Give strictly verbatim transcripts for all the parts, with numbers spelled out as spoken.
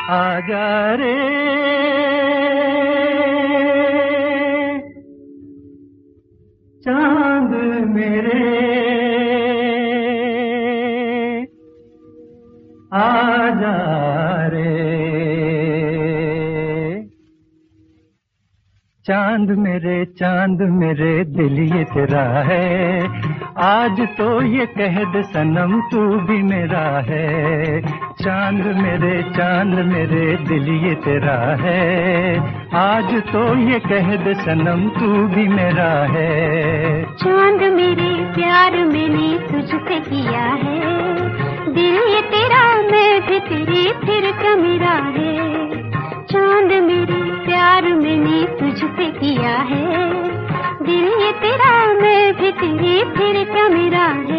आजा रे चांद मेरे, आजा रे चांद मेरे, चांद मेरे दिल ये तेरा है, आज तो ये कह दे सनम तू भी मेरा है। चांद मेरे, चांद मेरे दिल ये तेरा है, आज तो ये कह दे सनम तू भी मेरा है। चांद मेरे प्यार मैंने तुझसे किया है, दिल ये तेरा मैं भी तेरी फिर क्या मेरा है। चांद मेरे प्यार मैंने तुझसे किया है, दिल ये तेरा मैं भी तेरी फिर क्या मेरा है।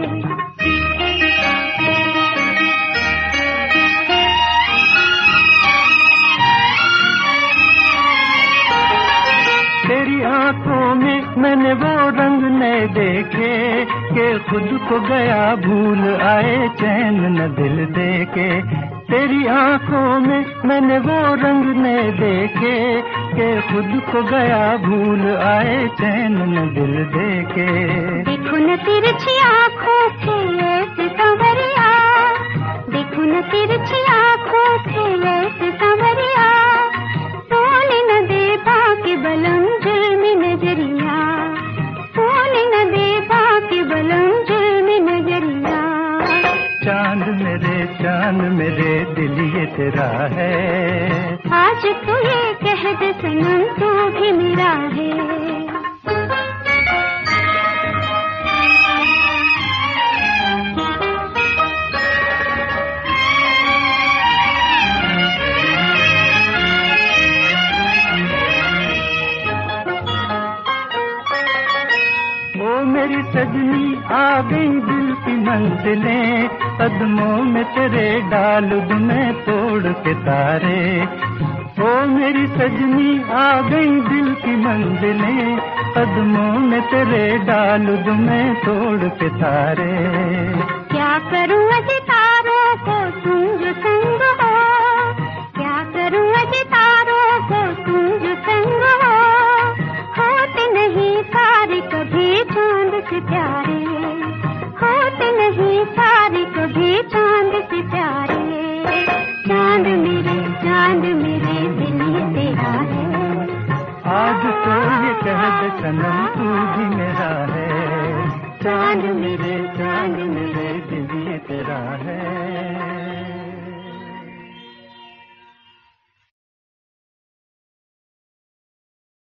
तेरी आंखों में मैंने वो रंग नए देखे कि खुद को गया भूल आए चैन न दिल देके। तेरी आंखों में मैंने वो रंग नए देखे कि खुद को गया भूल आए चैन न दिल देके। देखो न तिरछी आँखों से ऐसे संवरिया, देखो न तिरछी आँखों से ऐसे संवरिया, सोने न दे बाकी बलम जुल्मी नजरिया, सोने न दे बाकी बलम जुल्मी नजरिया। चांद मेरे, चांद मेरे दिल ये तेरा है, आज तो ये कह दे सनम तू भी मेरा है। मेरी सजनी आ गई दिल की मंजिलें, कदमों में तेरे डाल दूं मैं तोड़ के तारे। ओ मेरी सजनी आ गई दिल की मंजिलें, कदमों में तेरे डाल दूं मैं तोड़ के तारे। क्या करूं अज तारों को तुम जो संग हो, क्या करूं अज तारों को तुम जो संग हो, होते नहीं सारे कभी चांद से प्यारे, होते नहीं सारे कभी चांद से प्यारे। चांद मेरे, चांद मेरे दिल ये तेरा है, आज तो ये कह दे सनम तू भी मेरा है। चांद मेरे, चांद मेरे दिल ये तेरा है।